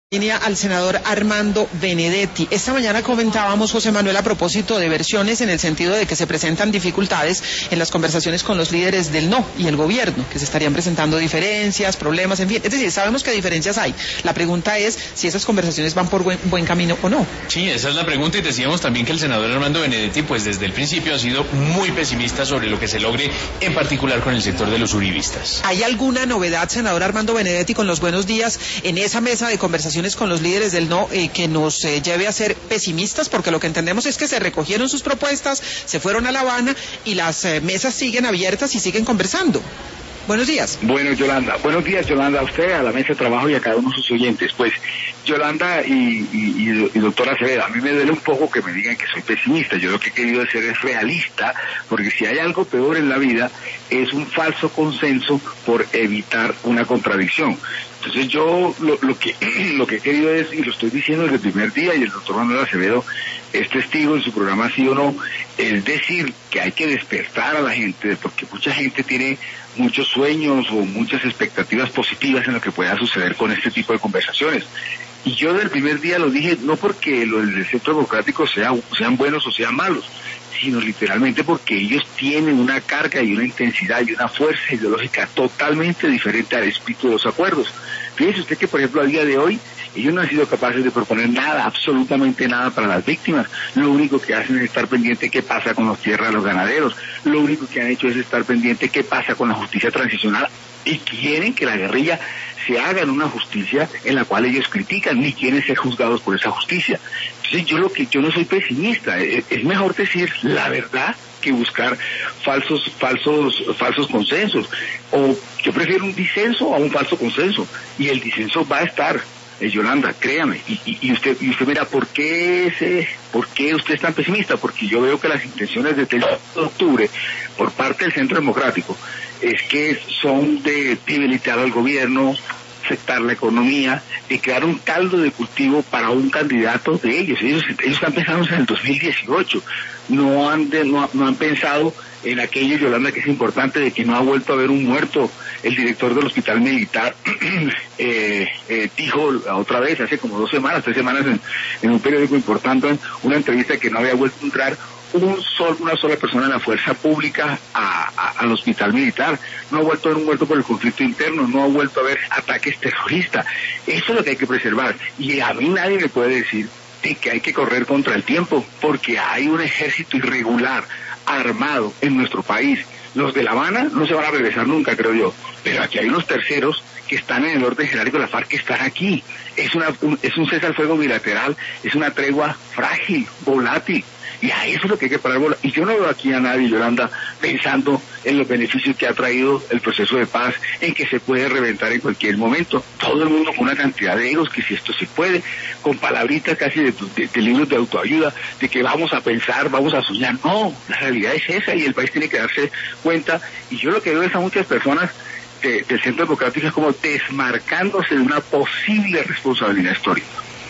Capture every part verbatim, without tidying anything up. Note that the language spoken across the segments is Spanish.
Línea al senador Armando Benedetti. Esta mañana comentábamos, José Manuel, a propósito de versiones en el sentido de que se presentan dificultades en las conversaciones con los líderes del no y el gobierno, que se estarían presentando diferencias, problemas, en fin. Es decir, sabemos que diferencias hay. La pregunta es si esas conversaciones van por buen, buen camino o no. Sí, esa es la pregunta, y decíamos también que el senador Armando Benedetti, pues desde el principio ha sido muy pesimista sobre lo que se logre, en particular con el sector de los uribistas. ¿Hay alguna novedad, senador Armando Benedetti, con los buenos días en esa mesa de conversaciones con los líderes del no eh, que nos eh, lleve a ser pesimistas? Porque lo que entendemos es que se recogieron sus propuestas, se fueron a La Habana y las eh, mesas siguen abiertas y siguen conversando. Buenos días. Bueno, Yolanda. Buenos días, Yolanda, a usted, a la mesa de trabajo y a cada uno de sus oyentes. Pues, Yolanda y, y, y doctora Acevedo, a mí me duele un poco que me digan que soy pesimista. Yo lo que he querido hacer es realista, porque si hay algo peor en la vida, es un falso consenso por evitar una contradicción. Entonces yo lo, lo que lo que he querido es, y lo estoy diciendo desde el primer día, y el doctor Manuel Acevedo es testigo en su programa Sí o No, es decir, que hay que despertar a la gente, porque mucha gente tiene muchos sueños o muchas expectativas positivas en lo que pueda suceder con este tipo de conversaciones. Y yo desde el primer día lo dije, no porque los del Centro Democrático sea, sean buenos o sean malos, sino literalmente porque ellos tienen una carga y una intensidad y una fuerza ideológica totalmente diferente al espíritu de los acuerdos. Fíjese usted que, por ejemplo, a día de hoy, ellos no han sido capaces de proponer nada, absolutamente nada para las víctimas. Lo único que hacen es estar pendiente de qué pasa con las tierras de los ganaderos. Lo único que han hecho es estar pendiente de qué pasa con la justicia transicional. Y quieren que la guerrilla se haga en una justicia en la cual ellos critican, ni quieren ser juzgados por esa justicia. Entonces yo lo que yo no soy pesimista, es, es mejor decir la verdad que buscar falsos falsos falsos consensos. O yo prefiero un disenso a un falso consenso, y el disenso va a estar. Eh, Yolanda, créame, y, y, y usted y usted mira, ¿por qué ese, por qué usted es tan pesimista? Porque yo veo que las intenciones desde el dos de octubre por parte del Centro Democrático es que son de debilitar al gobierno, afectar la economía, de crear un caldo de cultivo para un candidato de ellos. Ellos, ellos están pensando en el dos mil dieciocho, no han de, no, no han pensado en aquello, Yolanda, que es importante, de que no ha vuelto a haber un muerto. El director del hospital militar eh, eh, dijo otra vez, hace como dos semanas, tres semanas, en, en un periódico importante, en una entrevista, que no había vuelto a entrar un sol, una sola persona en la fuerza pública a, a, al hospital militar. No ha vuelto a haber un muerto por el conflicto interno, no ha vuelto a haber ataques terroristas. Eso es lo que hay que preservar. Y a mí nadie me puede decir de que hay que correr contra el tiempo, porque hay un ejército irregular armado en nuestro país. Los de La Habana no se van a regresar nunca, creo yo, pero aquí hay unos terceros que están en el orden jerárquico de la FARC, que están aquí. Es una un, es un cese al fuego bilateral, es una tregua frágil, volátil, y a eso es lo que hay que parar. Y yo no veo aquí a nadie, Yolanda, pensando en los beneficios que ha traído el proceso de paz, en que se puede reventar en cualquier momento. Todo el mundo con una cantidad de egos, que si esto se puede, con palabritas casi de, de, de libros de autoayuda, de que vamos a pensar, vamos a soñar. No, la realidad es esa, y el país tiene que darse cuenta. Y yo lo que veo es a muchas personas de, del Centro Democrático es como desmarcándose de una posible responsabilidad histórica.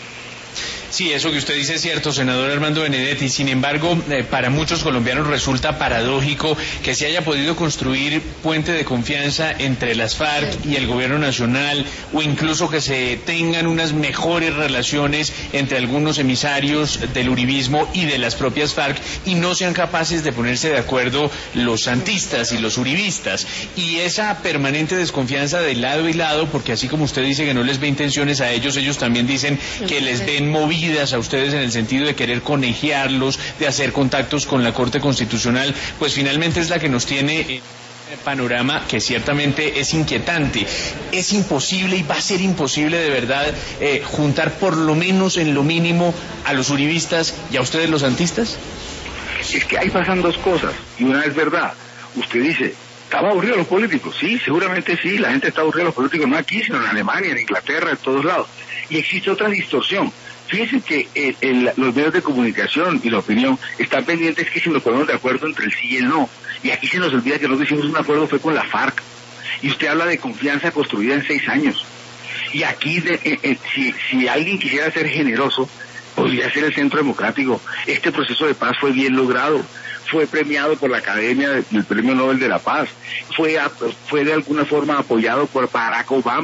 Sí, eso que usted dice es cierto, senador Armando Benedetti. Sin embargo, eh, para muchos colombianos resulta paradójico que se haya podido construir puente de confianza entre las FARC y el gobierno nacional, o incluso que se tengan unas mejores relaciones entre algunos emisarios del uribismo y de las propias FARC, y no sean capaces de ponerse de acuerdo los santistas y los uribistas. Y esa permanente desconfianza de lado y lado, porque así como usted dice que no les ve intenciones a ellos, ellos también dicen que les ven movidos a ustedes en el sentido de querer conegiarlos, de hacer contactos con la Corte Constitucional, pues finalmente es la que nos tiene en un panorama que ciertamente es inquietante. Es imposible, y va a ser imposible de verdad, eh, juntar por lo menos en lo mínimo a los uribistas y a ustedes los santistas. Es que ahí pasan dos cosas, y una es verdad. Usted dice, ¿estamos aburridos los políticos? Sí, seguramente sí, la gente está aburrida los políticos, no aquí, sino en Alemania, en Inglaterra, en todos lados. Y existe otra distorsión. Fíjense que el, el, los medios de comunicación y la opinión están pendientes que si nos ponemos de acuerdo entre el sí y el no. Y aquí se nos olvida que nosotros hicimos un acuerdo, fue con la FARC. Y usted habla de confianza construida en seis años. Y aquí, de, eh, eh, si, si alguien quisiera ser generoso, podría ser el Centro Democrático. Este proceso de paz fue bien logrado. Fue premiado por la Academia del Premio Nobel de la Paz. Fue, fue de alguna forma apoyado por Barack Obama.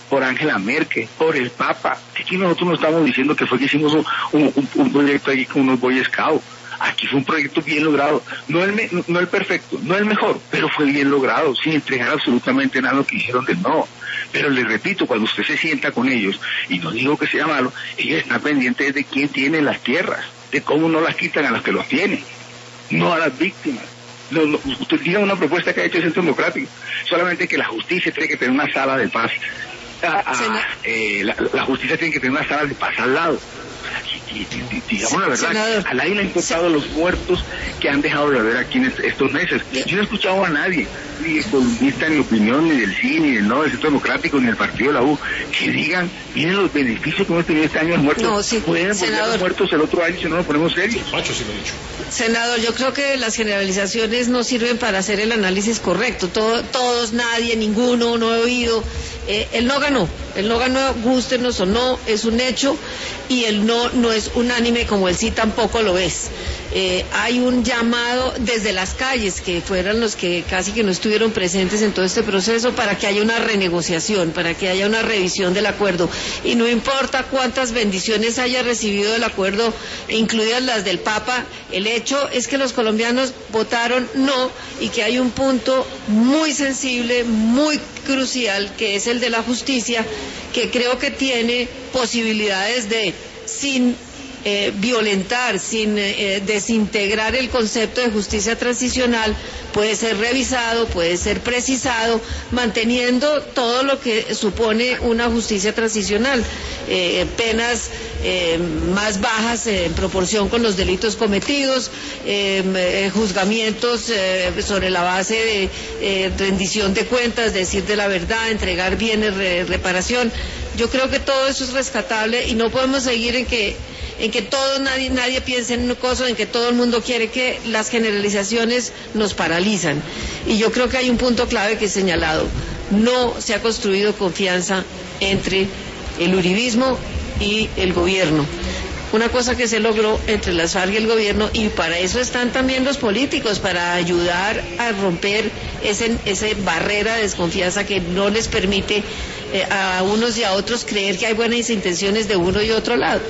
por Angela Merkel, por el Papa. Aquí nosotros no estamos diciendo que fue que hicimos un, un, un proyecto aquí con unos Boy Scouts. Aquí fue un proyecto bien logrado, no el, me, no el perfecto, no el mejor, pero fue bien logrado, sin entregar absolutamente nada lo que hicieron del no. Pero les repito, cuando usted se sienta con ellos, y no digo que sea malo, ellos están pendientes de quién tiene las tierras, de cómo no las quitan a los que los tienen, no a las víctimas. No, no, usted diga una propuesta que ha hecho el Centro Democrático, solamente que la justicia tiene que tener una sala de paz, a, a, eh, la, la justicia tiene que tener una sala de paz al lado. Y, y, y, digamos la verdad, senador, a nadie le han importado los muertos que han dejado de haber aquí en estos meses. Yo no he escuchado a nadie, ni columnista, ni opinión, ni del C I, ni del no, del Centro Democrático, ni del Partido de la U, que digan, miren los beneficios que hemos tenido este año de muertos. No, sí, pueden poner los muertos el otro año si no nos ponemos serios. Macho, sí lo he dicho. Senador, yo creo que las generalizaciones no sirven para hacer el análisis correcto. Todo, todos, nadie, ninguno, no he oído. Eh, él no ganó, él no ganó, gústenos o no, es un hecho, y el no no es unánime como el sí tampoco lo es. Eh, hay un llamado desde las calles, que fueran los que casi que no estuvieron presentes en todo este proceso, para que haya una renegociación, para que haya una revisión del acuerdo, y no importa cuántas bendiciones haya recibido el acuerdo, incluidas las del Papa, el hecho es que los colombianos votaron no, y que hay un punto muy sensible, muy crucial, que es el de la justicia, que creo que tiene posibilidades de, sin Eh, violentar, sin eh, desintegrar el concepto de justicia transicional, puede ser revisado, puede ser precisado, manteniendo todo lo que supone una justicia transicional, eh, penas eh, más bajas eh, en proporción con los delitos cometidos, eh, eh, juzgamientos eh, sobre la base de eh, rendición de cuentas, decir de la verdad, entregar bienes, re, reparación. Yo creo que todo eso es rescatable y no podemos seguir en que en que todo nadie nadie piense en una cosa, en que todo el mundo quiere, que las generalizaciones nos paralizan. Y yo creo que hay un punto clave que he señalado: no se ha construido confianza entre el uribismo y el gobierno. Una cosa que se logró entre las FARC y el gobierno, y para eso están también los políticos, para ayudar a romper ese, esa barrera de desconfianza que no les permite eh, a unos y a otros creer que hay buenas intenciones de uno y otro lado.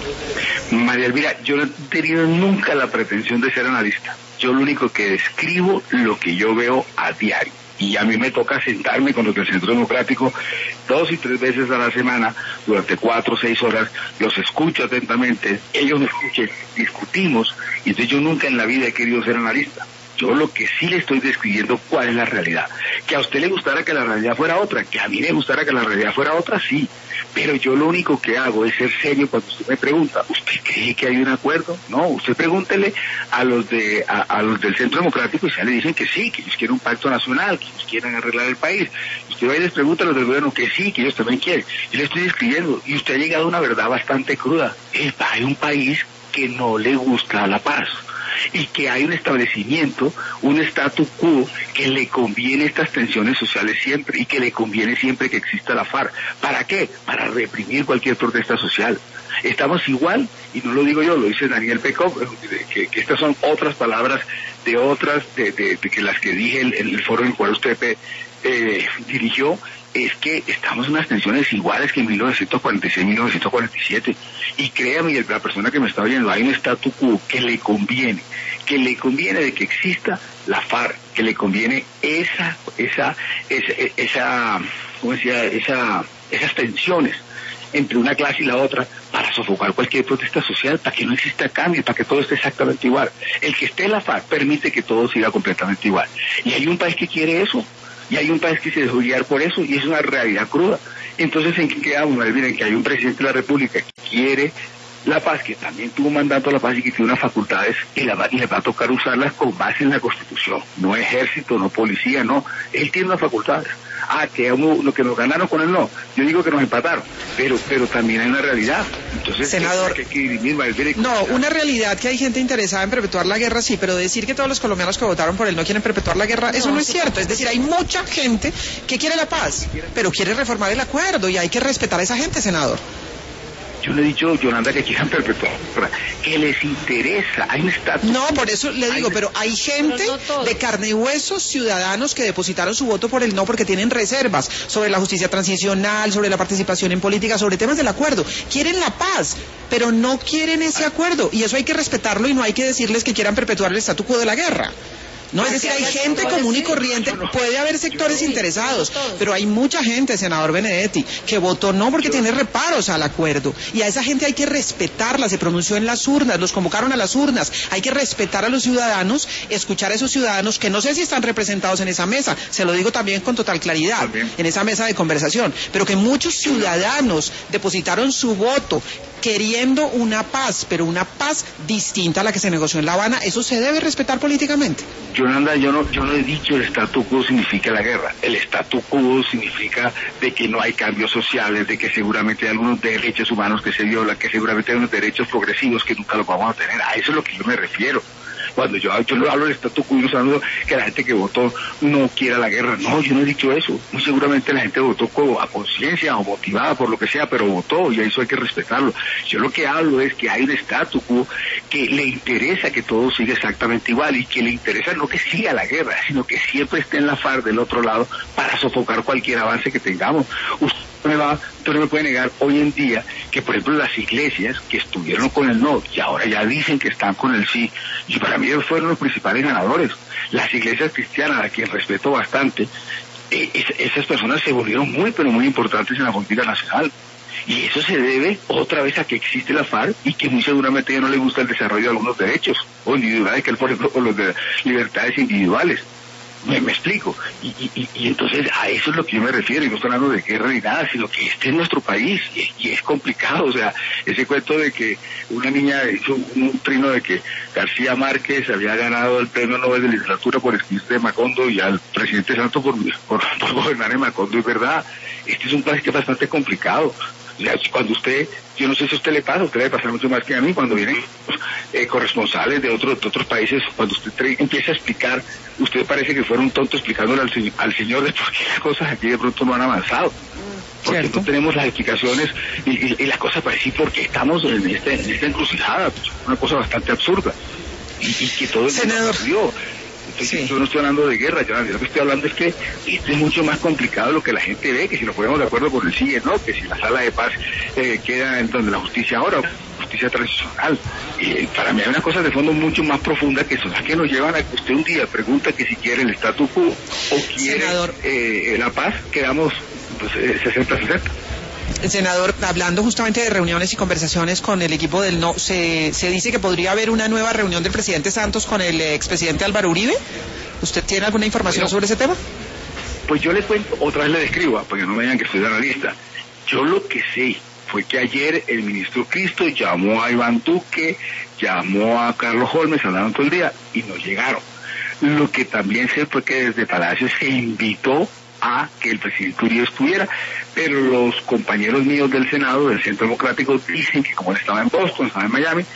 María Elvira, yo no he tenido nunca la pretensión de ser analista. Yo lo único que describo lo que yo veo a diario. Y a mí me toca sentarme con los del Centro Democrático dos y tres veces a la semana, durante cuatro o seis horas, los escucho atentamente, ellos me escuchan, discutimos, y entonces yo nunca en la vida he querido ser analista. Yo lo que sí le estoy describiendo cuál es la realidad. Que a usted le gustara que la realidad fuera otra, que a mí me gustara que la realidad fuera otra, sí. Pero yo lo único que hago es ser serio cuando usted me pregunta, ¿usted cree que hay un acuerdo? No, usted pregúntele a los de a, a los del Centro Democrático y ya le dicen que sí, que ellos quieren un pacto nacional, que ellos quieren arreglar el país. Usted va y les pregunta a los del gobierno que sí, que ellos también quieren. Yo le estoy describiendo y usted ha llegado a una verdad bastante cruda. Hay un país que no le gusta la paz, y que hay un establecimiento, un statu quo que le conviene estas tensiones sociales siempre, y que le conviene siempre que exista la FARC. ¿Para qué? Para reprimir cualquier protesta social. Estamos igual, y no lo digo yo, lo dice Daniel Pekov, que, que estas son otras palabras de otras, de, de, de que las que dije en el, el foro en el cual usted eh, dirigió, es que estamos en unas tensiones iguales que en mil novecientos cuarenta y seis, mil novecientos cuarenta y siete. Y créame, la persona que me está oyendo, hay un statu quo que le conviene, que le conviene de que exista la FARC, que le conviene esa, esa, esa, esa, ¿cómo decía? Esa, esas tensiones entre una clase y la otra, para sofocar cualquier protesta social, para que no exista cambio, para que todo esté exactamente igual. El que esté en la FARC permite que todo siga completamente igual. Y hay un país que quiere eso. Y hay un país que se dejó guiar por eso, y es una realidad cruda. Entonces, ¿en qué quedamos? Miren, que hay un presidente de la República que quiere la paz, que también tuvo un mandato a la paz y que tiene unas facultades, y, la, y le va a tocar usarlas con base en la Constitución. No ejército, no policía, no. Él tiene unas facultades. Ah, que lo que nos ganaron con él no. Yo digo que nos empataron, pero pero también hay una realidad. Entonces, senador, que hay que dirimir, no, una realidad que hay gente interesada en perpetuar la guerra, sí, pero decir que todos los colombianos que votaron por él no quieren perpetuar la guerra, eso no, no es cierto. Es decir, hay mucha gente que quiere la paz, pero quiere reformar el acuerdo, y hay que respetar a esa gente, senador. Yo no he dicho, Yolanda, que quieran perpetuar, que les interesa, hay un estatus. No, por eso le digo, pero hay gente no de carne y huesos, ciudadanos que depositaron su voto por el no porque tienen reservas sobre la justicia transicional, sobre la participación en política, sobre temas del acuerdo. Quieren la paz, pero no quieren ese acuerdo, y eso hay que respetarlo y no hay que decirles que quieran perpetuar el statu quo de la guerra. No, es decir, hay gente común y corriente, puede haber sectores interesados, pero hay mucha gente, senador Benedetti, que votó no porque tiene reparos al acuerdo, y a esa gente hay que respetarla, se pronunció en las urnas, los convocaron a las urnas, hay que respetar a los ciudadanos, escuchar a esos ciudadanos que no sé si están representados en esa mesa, se lo digo también con total claridad, en esa mesa de conversación, pero que muchos ciudadanos depositaron su voto queriendo una paz, pero una paz distinta a la que se negoció en La Habana, eso se debe respetar políticamente. Yolanda, yo no, yo no he dicho el statu quo significa la guerra. El statu quo significa de que no hay cambios sociales, de que seguramente hay algunos derechos humanos que se violan, que seguramente hay unos derechos progresivos que nunca los vamos a tener. A eso es lo que yo me refiero. Cuando yo, yo no hablo del statu quo, yo hablo que la gente que votó no quiera la guerra. No, yo no he dicho eso. Muy seguramente la gente votó como a conciencia o motivada por lo que sea, pero votó y eso hay que respetarlo. Yo lo que hablo es que hay un statu quo que le interesa que todo siga exactamente igual y que le interesa no que siga la guerra, sino que siempre esté en la FARC del otro lado para sofocar cualquier avance que tengamos. Usted me va, usted no me puede negar hoy en día que, por ejemplo, las iglesias que estuvieron con el no y ahora ya dicen que están con el sí, y para mí ellos fueron los principales ganadores. Las iglesias cristianas, a quien respeto bastante, eh, es, esas personas se volvieron muy, pero muy importantes en la política nacional. Y eso se debe otra vez a que existe la FARC y que muy seguramente ya no le gusta el desarrollo de algunos derechos o individuales, que él, por ejemplo, con los de libertades individuales. Me, me explico. Y, y, y entonces a eso es lo que yo me refiero, y no estoy hablando de guerra ni nada, sino que este es nuestro país y, y es complicado. O sea, ese cuento de que una niña hizo un, un trino de que García Márquez había ganado el premio Nobel de Literatura por escribir de Macondo y al presidente Santos por, por, por gobernar en Macondo, es verdad. Este es un país que es bastante complicado. O sea, cuando usted, yo no sé si a usted le pasa, a usted le debe pasar mucho más que a mí, cuando vienen eh, corresponsales de, otro, de otros países, cuando usted trae, empieza a explicar, usted parece que fuera un tonto explicándole al, al señor de por qué las cosas aquí de pronto no han avanzado. Porque ¿cierto? No tenemos las explicaciones y, y, y las cosas para decir por qué estamos en, este, en esta encrucijada, pues, una cosa bastante absurda. Y, y que todo el mundo perdió. Sí. Yo no estoy hablando de guerra, yo lo que estoy hablando es que esto es mucho más complicado de lo que la gente ve, que si nos ponemos de acuerdo con el sí y no, que si la sala de paz eh, queda en donde la justicia ahora, justicia transicional. Y para mí hay unas cosas de fondo mucho más profundas que son las que nos llevan a que usted un día pregunta que si quiere el statu quo o quiere eh, la paz, quedamos pues, eh, sesenta sesenta. Senador, hablando justamente de reuniones y conversaciones con el equipo del no, se, se dice que podría haber una nueva reunión del presidente Santos con el expresidente Álvaro Uribe. ¿Usted tiene alguna información no. sobre ese tema? Pues yo le cuento, otra vez le describo, porque no me digan que estoy analista. Yo lo que sé fue que ayer el ministro Cristo llamó a Iván Duque, llamó a Carlos Holmes, hablaron todo el día y no llegaron. Lo que también sé fue que desde Palacio se invitó a que el presidente Uribe estuviera, pero los compañeros míos del Senado, del Centro Democrático, dicen que como él estaba en Boston, estaba en Miami,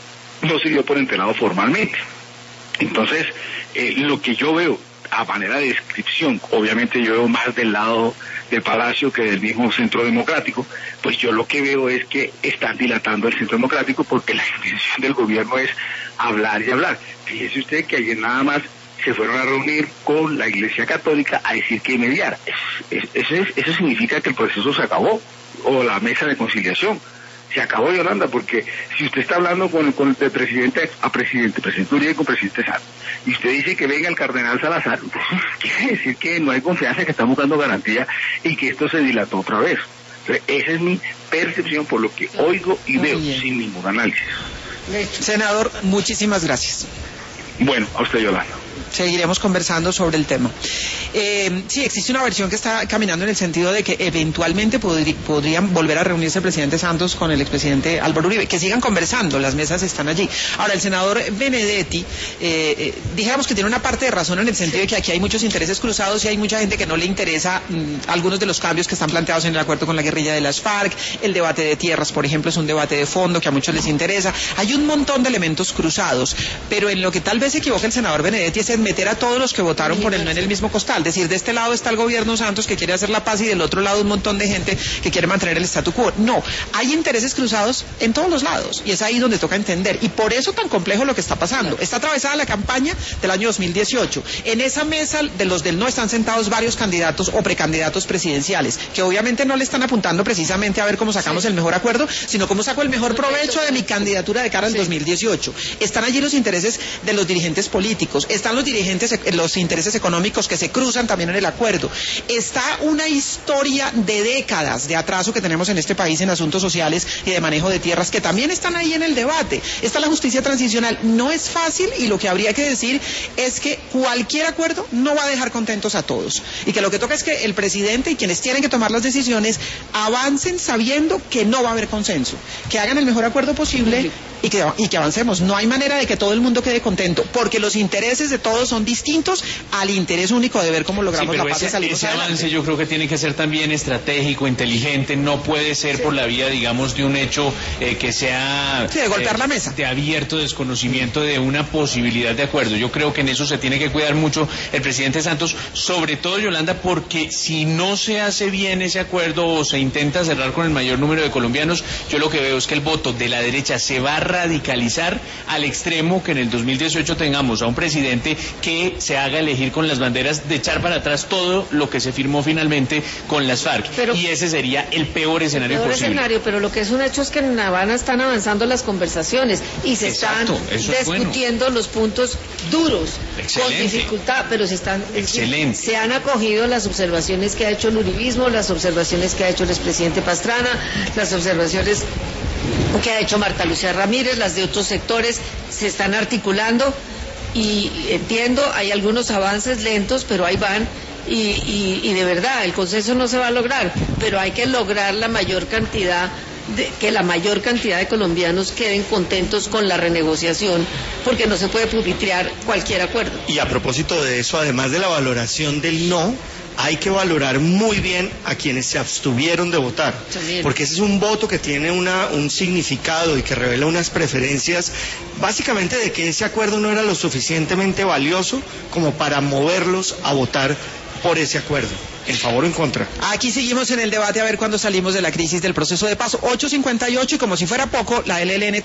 no se dio por enterado formalmente. Entonces, eh, lo que yo veo a manera de descripción, obviamente yo veo más del lado del Palacio que del mismo Centro Democrático, pues yo lo que veo es que están dilatando el Centro Democrático porque la intención del gobierno es hablar y hablar. Fíjese usted que ayer nada más se fueron a reunir con la Iglesia Católica a decir que mediara. Eso, eso, eso significa que el proceso se acabó, o la mesa de conciliación. Se acabó, Yolanda, porque si usted está hablando con, con el presidente a presidente, presidente Uribe y con presidente Santos, y usted dice que venga el cardenal Salazar, entonces quiere decir que no hay confianza, que están buscando garantía y que esto se dilató otra vez. Entonces, esa es mi percepción por lo que oigo y veo, sin ningún análisis. Senador, muchísimas gracias. Bueno, a usted, Yolanda. Seguiremos conversando sobre el tema. Eh, sí, existe una versión que está caminando en el sentido de que eventualmente podri podrían volver a reunirse el presidente Santos con el expresidente Álvaro Uribe, que sigan conversando, las mesas están allí. Ahora, el senador Benedetti, eh, eh, dijéramos que tiene una parte de razón en el sentido de que aquí hay muchos intereses cruzados y hay mucha gente que no le interesa mmm, algunos de los cambios que están planteados en el acuerdo con la guerrilla de las FARC, el debate de tierras, por ejemplo, es un debate de fondo que a muchos les interesa. Hay un montón de elementos cruzados, pero en lo que tal vez se equivoca el senador Benedetti es en meter a todos los que votaron por el no en el mismo costal. Es decir, de este lado está el gobierno Santos que quiere hacer la paz y del otro lado un montón de gente que quiere mantener el statu quo. No, hay intereses cruzados en todos los lados y es ahí donde toca entender. Y por eso tan complejo lo que está pasando. Está atravesada la campaña del año dos mil dieciocho. En esa mesa de los del no están sentados varios candidatos o precandidatos presidenciales que obviamente no le están apuntando precisamente a ver cómo sacamos sí. el mejor acuerdo, sino cómo saco el mejor provecho de mi candidatura de cara al sí. dos mil dieciocho. Están allí los intereses de los dirigentes políticos, están los dirigentes, los intereses económicos que se cruzan también en el acuerdo. Está una historia de décadas de atraso que tenemos en este país en asuntos sociales y de manejo de tierras que también están ahí en el debate. Está la justicia transicional. No es fácil y lo que habría que decir es que cualquier acuerdo no va a dejar contentos a todos y que lo que toca es que el presidente y quienes tienen que tomar las decisiones avancen sabiendo que no va a haber consenso, que hagan el mejor acuerdo posible y que, y que avancemos. No hay manera de que todo el mundo quede contento porque los intereses de todos son distintos al interés único de ver cómo logramos sí, la paz ese, y salimos ese adelante. avance yo creo que tiene que ser también estratégico, inteligente, no puede ser sí. por la vía, digamos, de un hecho eh, que sea sí, de golpear eh, la mesa, de abierto desconocimiento de una posibilidad de acuerdo. Yo creo que en eso se tiene que cuidar mucho el presidente Santos, sobre todo Yolanda, porque si no se hace bien ese acuerdo o se intenta cerrar con el mayor número de colombianos, yo lo que veo es que el voto de la derecha se va a radicalizar al extremo que en el dos mil dieciocho tengamos a un presidente que se haga elegir con las banderas de echar para atrás todo lo que se firmó finalmente con las FARC. Pero, y ese sería el peor escenario el peor posible. Escenario, pero lo que es un hecho es que en Habana están avanzando las conversaciones y se Exacto, están discutiendo bueno. los puntos duros Excelente. con dificultad, pero se están Excelente. se han acogido las observaciones que ha hecho el uribismo, las observaciones que ha hecho el expresidente Pastrana, las observaciones que ha hecho Marta Lucía Ramírez, las de otros sectores se están articulando y entiendo, hay algunos avances lentos, pero ahí van. Y, y, y de verdad, el consenso no se va a lograr, pero hay que lograr la mayor cantidad de, que la mayor cantidad de colombianos queden contentos con la renegociación, porque no se puede pupitrear cualquier acuerdo. Y a propósito de eso, además de la valoración del no, hay que valorar muy bien a quienes se abstuvieron de votar, También. porque ese es un voto que tiene una, un significado y que revela unas preferencias, básicamente de que ese acuerdo no era lo suficientemente valioso como para moverlos a votar por ese acuerdo. ¿En favor o en contra? Aquí seguimos en el debate a ver cuándo salimos de la crisis del proceso de paz. ocho cincuenta y ocho y como si fuera poco, la L L N